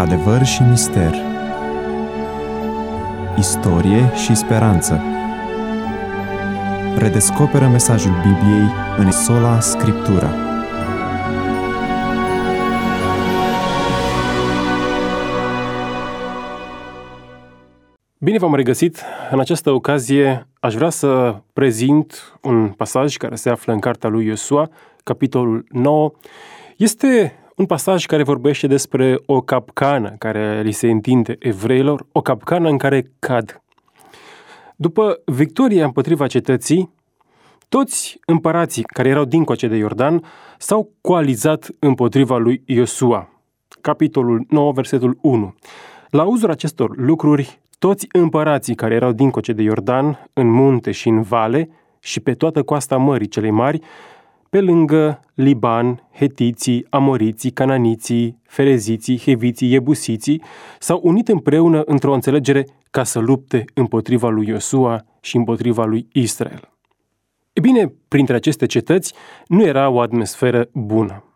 Adevăr și mister, istorie și speranță. Redescoperă mesajul Bibliei în sola Scriptura. Bine v-am regăsit! În această ocazie aș vrea să prezint un pasaj care se află în cartea lui Iosua, capitolul 9. Este un pasaj care vorbește despre o capcană care li se întinde evreilor, o capcană în care cad. După victoria împotriva cetății, toți împărații care erau dincoace de Iordan s-au coalizat împotriva lui Iosua. Capitolul 9, versetul 1. La auzul acestor lucruri, toți împărații care erau dincoace de Iordan, în munte și în vale și pe toată coasta Mării celei Mari, pe lângă Liban, hetiții, amoriții, cananiții, fereziții, heviții, iebusiții, s-au unit împreună într-o înțelegere ca să lupte împotriva lui Iosua și împotriva lui Israel. E bine, printre aceste cetăți nu era o atmosferă bună.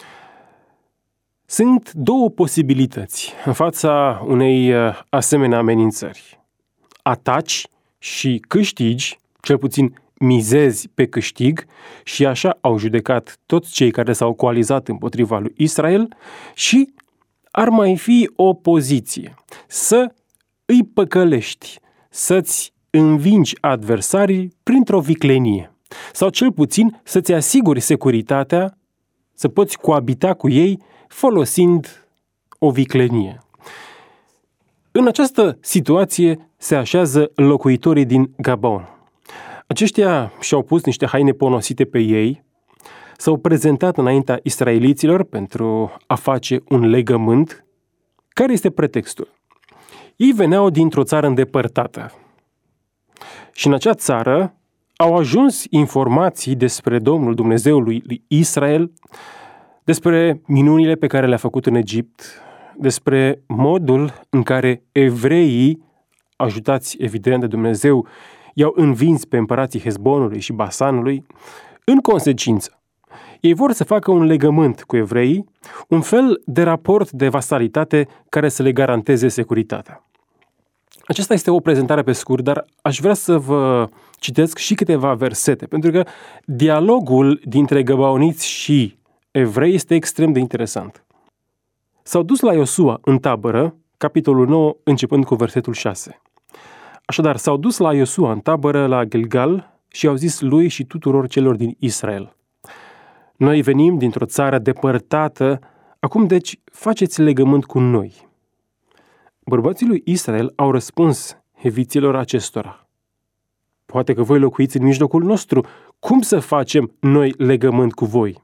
Sunt două posibilități în fața unei asemenea amenințări. Ataci și câștigi, cel puțin mizezi pe câștig, și așa au judecat toți cei care s-au coalizat împotriva lui Israel, și ar mai fi o poziție, să îi păcălești, să-ți învingi adversarii printr-o viclenie, sau cel puțin să-ți asiguri securitatea, să poți coabita cu ei folosind o viclenie. În această situație se așează locuitorii din Gabaon. Aceștia și-au pus niște haine ponosite pe ei, s-au prezentat înaintea israeliților pentru a face un legământ. Care este pretextul? Ei veneau dintr-o țară îndepărtată și în acea țară au ajuns informații despre Domnul Dumnezeului lui Israel, despre minunile pe care le-a făcut în Egipt, despre modul în care evreii, ajutați evident de Dumnezeu, i-au învins pe împărații Hezbonului și Basanului. În consecință, ei vor să facă un legământ cu evreii, un fel de raport de vasalitate care să le garanteze securitatea. Aceasta este o prezentare pe scurt, dar aș vrea să vă citesc și câteva versete, pentru că dialogul dintre gabaoniți și evrei este extrem de interesant. S-au dus la Iosua în tabără, capitolul 9, începând cu versetul 6. Așadar, s-au dus la Iosua în tabără la Gilgal și au zis lui și tuturor celor din Israel: noi venim dintr-o țară depărtată, acum deci faceți legământ cu noi. Bărbații lui Israel au răspuns heviților acestora: poate că voi locuiți în mijlocul nostru, cum să facem noi legământ cu voi?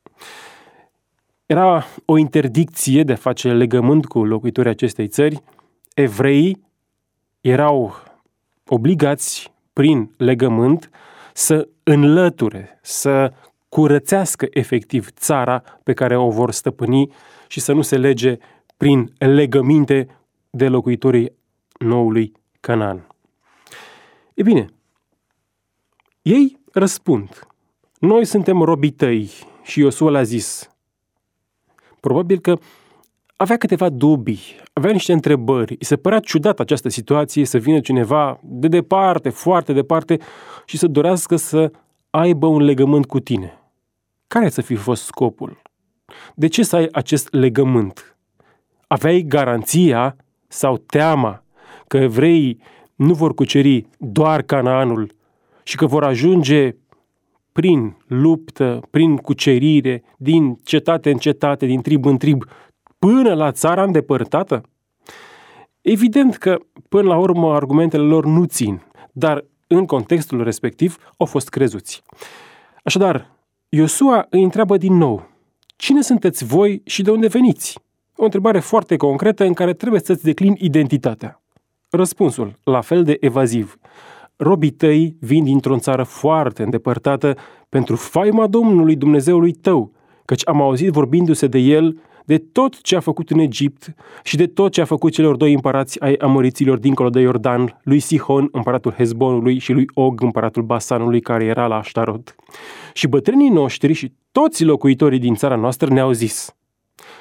Era o interdicție de a face legământ cu locuitorii acestei țări. Evreii erau obligați prin legământ să înlăture, să curățească efectiv țara pe care o vor stăpâni și să nu se lege prin legăminte de locuitorii noului Canaan. E bine, ei răspund: noi suntem robii tăi. Și Iosua le-a zis, probabil că avea câteva dubii, avea niște întrebări, îi se părea ciudat această situație, să vină cineva de departe, foarte departe, și să dorească să aibă un legământ cu tine. Care să fi fost scopul? De ce să ai acest legământ? Aveai garanția sau teama că evreii nu vor cuceri doar Canaanul și că vor ajunge prin luptă, prin cucerire, din cetate în cetate, din trib în trib, până la țara îndepărtată? Evident că, până la urmă, argumentele lor nu țin, dar în contextul respectiv au fost crezuți. Așadar, Iosua îi întreabă din nou: cine sunteți voi și de unde veniți? O întrebare foarte concretă în care trebuie să-ți declini identitatea. Răspunsul, la fel de evaziv: robii tăi vin dintr-o țară foarte îndepărtată pentru faima Domnului Dumnezeului tău, căci am auzit vorbindu-se de el, de tot ce a făcut în Egipt și de tot ce a făcut celor doi împărați ai amoriților dincolo de Iordan, lui Sihon, împăratul Hezbonului, și lui Og, împăratul Basanului, care era la Aștarot. Și bătrânii noștri și toți locuitorii din țara noastră ne-au zis: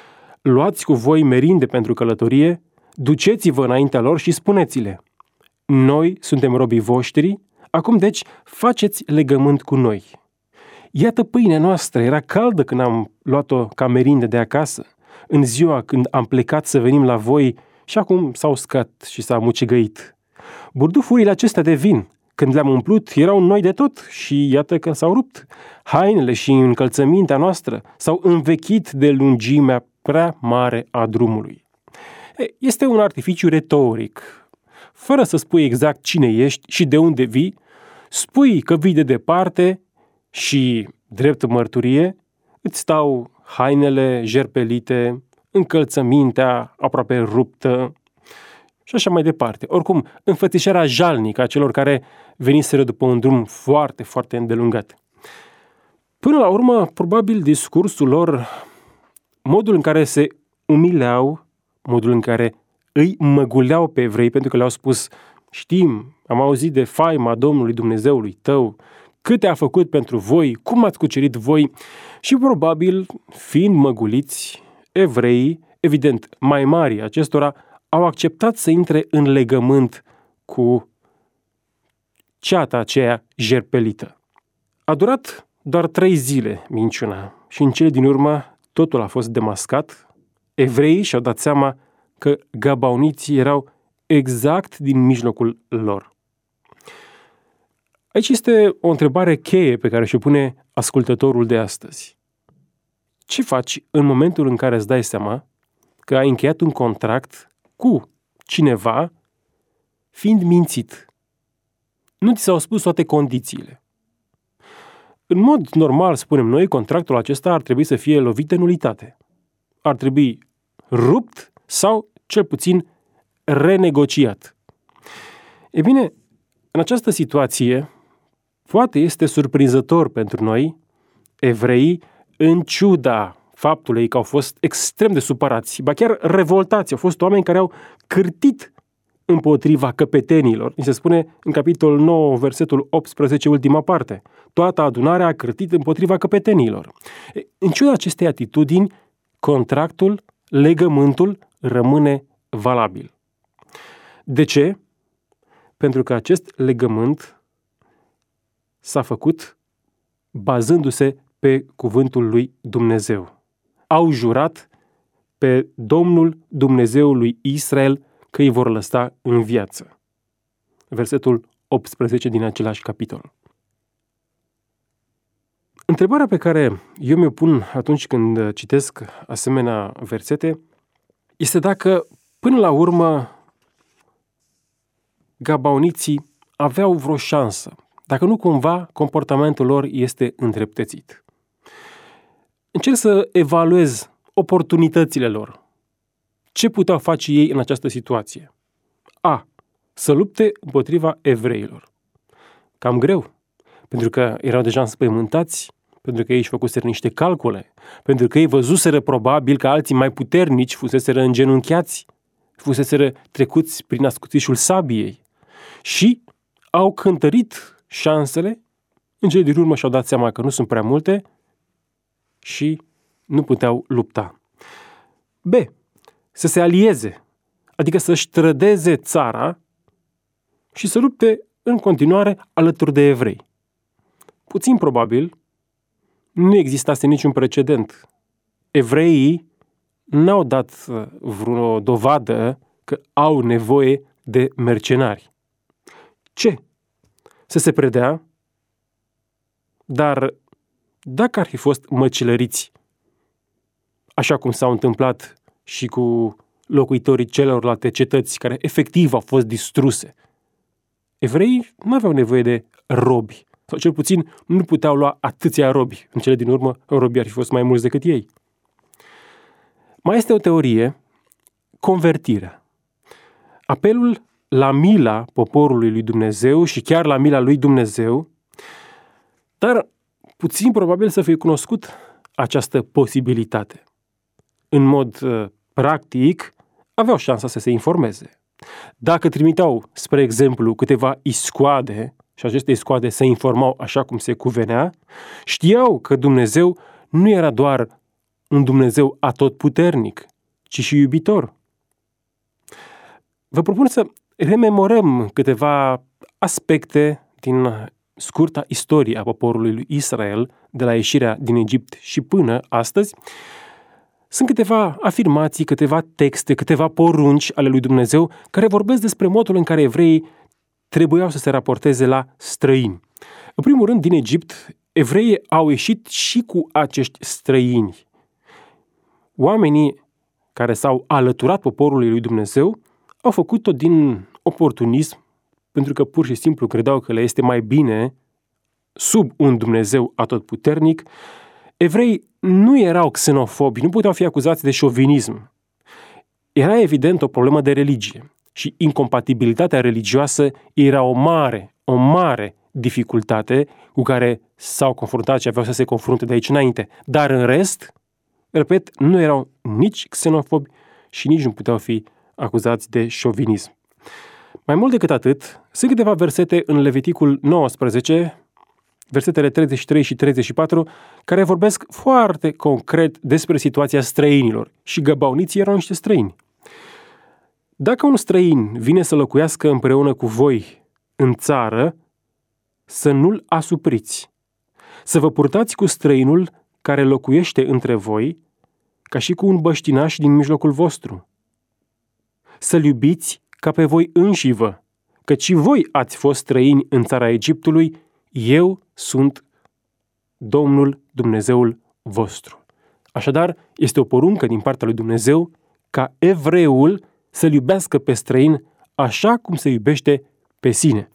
luați cu voi merinde pentru călătorie, duceți-vă înaintea lor și spuneți-le: noi suntem robii voștri, acum deci faceți legământ cu noi. Iată, pâinea noastră era caldă când am luat-o ca merinde de acasă, în ziua când am plecat să venim la voi și acum s-a uscat și s-a mucigăit. Burdufurile acestea de vin, când le-am umplut, erau noi de tot și iată că s-au rupt. Hainele și încălțămintea noastră s-au învechit de lungimea prea mare a drumului. Este un artificiu retoric. Fără să spui exact cine ești și de unde vii, spui că vii de departe și, drept mărturie, îți stau hainele jerpelite, încălțămintea aproape ruptă și așa mai departe. Oricum, înfățișarea jalnică a celor care veniseră după un drum foarte, foarte îndelungat. Până la urmă, probabil discursul lor, modul în care se umileau, modul în care îi măguleau pe evrei, pentru că le-au spus: știm, am auzit de faima Domnului Dumnezeului tău, câte a făcut pentru voi, cum ați cucerit voi, și probabil, fiind măguliți, evreii, evident mai mari acestora, au acceptat să intre în legământ cu ceata aceea jerpelită. A durat doar 3 zile minciuna și în cele din urmă totul a fost demascat. Evreii și-au dat seama că gabaoniții erau exact din mijlocul lor. Aici este o întrebare cheie pe care și-o pune ascultătorul de astăzi. Ce faci în momentul în care îți dai seama că ai încheiat un contract cu cineva fiind mințit? Nu ți s-au spus toate condițiile. În mod normal, spunem noi, contractul acesta ar trebui să fie lovit de nulitate. Ar trebui rupt sau, cel puțin, renegociat. E bine, în această situație, poate este surprinzător pentru noi, evreii, în ciuda faptului că au fost extrem de supărați, ba chiar revoltați. Au fost oameni care au cârtit împotriva căpetenilor. Ni se spune în capitolul 9, versetul 18, ultima parte. Toată adunarea a cârtit împotriva căpetenilor. În ciuda acestei atitudini, contractul, legământul rămâne valabil. De ce? Pentru că acest legământ s-a făcut bazându-se pe cuvântul lui Dumnezeu. Au jurat pe Domnul Dumnezeul lui Israel că îi vor lăsa în viață. Versetul 18 din același capitol. Întrebarea pe care eu mi-o pun atunci când citesc asemenea versete este dacă, până la urmă, gabaoniții aveau vreo șansă, dacă nu cumva comportamentul lor este îndreptățit. Încerc să evaluez oportunitățile lor. Ce puteau face ei în această situație? A. Să lupte împotriva evreilor. Cam greu, pentru că erau deja înspăimântați, pentru că ei își făcuseră niște calcule, pentru că ei văzuseră probabil că alții mai puternici fuseseră îngenunchiați, fuseseră trecuți prin ascuțișul sabiei și au cântărit șansele, în cele din urmă și-au dat seama că nu sunt prea multe și nu puteau lupta. B. Să se alieze, adică să-și trădeze țara și să lupte în continuare alături de evrei. Puțin probabil, nu existase niciun precedent. Evreii n-au dat vreo dovadă că au nevoie de mercenari. Ce? Să se predea, dar dacă ar fi fost măcelăriți, așa cum s-au întâmplat și cu locuitorii celorlalte cetăți care efectiv au fost distruse, evreii nu aveau nevoie de robi, sau cel puțin nu puteau lua atâția robi. În cele din urmă, robii ar fi fost mai mulți decât ei. Mai este o teorie, convertirea. Apelul la mila poporului lui Dumnezeu și chiar la mila lui Dumnezeu, dar puțin probabil să fie cunoscut această posibilitate. În mod practic, aveau șansa să se informeze. Dacă trimiteau, spre exemplu, câteva iscoade și aceste iscoade se informau așa cum se cuvenea, știau că Dumnezeu nu era doar un Dumnezeu atotputernic, ci și iubitor. Vă propun să rememorăm câteva aspecte din scurta istorie a poporului lui Israel de la ieșirea din Egipt și până astăzi. Sunt câteva afirmații, câteva texte, câteva porunci ale lui Dumnezeu care vorbesc despre modul în care evreii trebuiau să se raporteze la străini. În primul rând, din Egipt, evreii au ieșit și cu acești străini. Oamenii care s-au alăturat poporului lui Dumnezeu au făcut-o din oportunism, pentru că pur și simplu credeau că le este mai bine sub un Dumnezeu atotputernic. Evreii nu erau xenofobi, nu puteau fi acuzați de șovinism. Era evident o problemă de religie și incompatibilitatea religioasă era o mare dificultate cu care s-au confruntat și aveau să se confrunte de aici înainte. Dar în rest, repet, nu erau nici xenofobi și nici nu puteau fi acuzați de șovinism. Mai mult decât atât, sunt câteva versete în Leviticul 19, versetele 33 și 34, care vorbesc foarte concret despre situația străinilor. Și găbauniții erau niște străini. Dacă un străin vine să locuiască împreună cu voi în țară, să nu-l asupriți. Să vă purtați cu străinul care locuiește între voi, ca și cu un băștinaș din mijlocul vostru. Să-l iubiți ca pe voi înșivă, căci și voi ați fost străini în țara Egiptului, eu sunt Domnul Dumnezeul vostru. Așadar, este o poruncă din partea lui Dumnezeu ca evreul să-l iubească pe străin așa cum se iubește pe sine.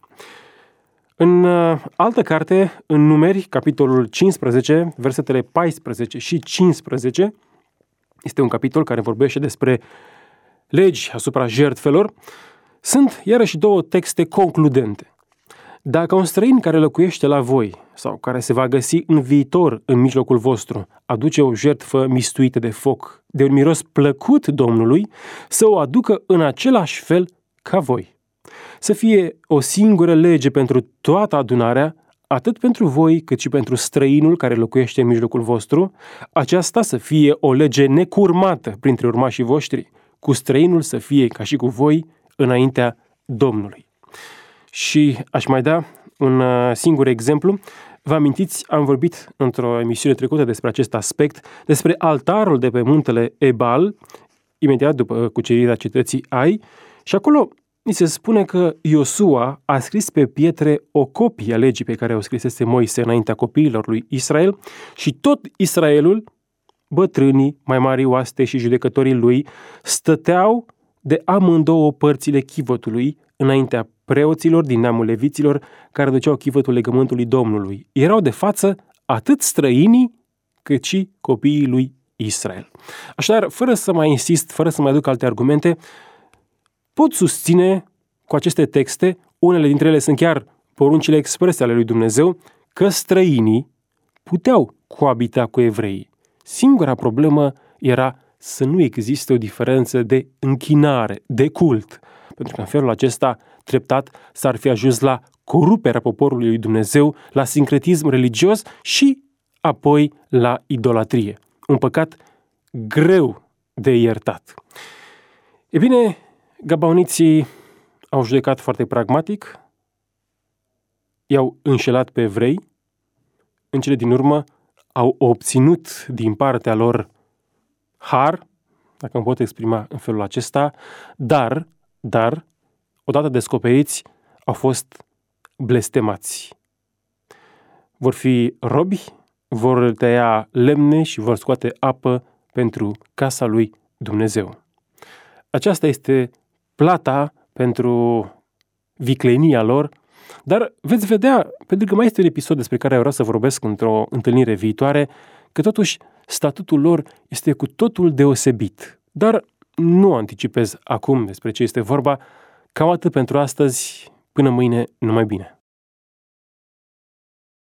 În altă carte, în Numeri, capitolul 15, versetele 14 și 15, este un capitol care vorbește despre legi asupra jertfelor, sunt iarăși două texte concludente. Dacă un străin care locuiește la voi sau care se va găsi în viitor în mijlocul vostru aduce o jertfă mistuită de foc, de un miros plăcut Domnului, să o aducă în același fel ca voi. Să fie o singură lege pentru toată adunarea, atât pentru voi cât și pentru străinul care locuiește în mijlocul vostru, aceasta să fie o lege necurmată printre urmașii voștri, cu străinul să fie ca și cu voi înaintea Domnului. Și aș mai da un singur exemplu. Vă amintiți, am vorbit într-o emisiune trecută despre acest aspect, despre altarul de pe muntele Ebal, imediat după cucerirea cetății Ai, și acolo ni se spune că Iosua a scris pe pietre o copie a legii pe care o scrisese Moise înaintea copiilor lui Israel și tot Israelul, bătrânii, mai mari oaste și judecătorii lui, stăteau de amândouă părțile chivotului înaintea preoților din neamul leviților care duceau chivătul legământului Domnului. Erau de față atât străinii cât și copiii lui Israel. Așadar, fără să mai insist, fără să mai aduc alte argumente, pot susține cu aceste texte, unele dintre ele sunt chiar poruncile exprese ale lui Dumnezeu, că străinii puteau coabita cu evreii. Singura problemă era să nu existe o diferență de închinare, de cult, pentru că în felul acesta, treptat, s-ar fi ajuns la coruperea poporului lui Dumnezeu, la sincretism religios și apoi la idolatrie. Un păcat greu de iertat. E bine, gabaoniții au judecat foarte pragmatic, i-au înșelat pe evrei, în cele din urmă au obținut din partea lor har, dacă îmi pot exprima în felul acesta, dar, odată descoperiți, au fost blestemați. Vor fi robi, vor tăia lemne și vor scoate apă pentru casa lui Dumnezeu. Aceasta este plata pentru viclenia lor, dar veți vedea, pentru că mai este un episod despre care vreau să vorbesc într-o întâlnire viitoare, că totuși statutul lor este cu totul deosebit. Dar nu anticipez acum despre ce este vorba. Cam atât pentru astăzi. Până mâine, numai bine!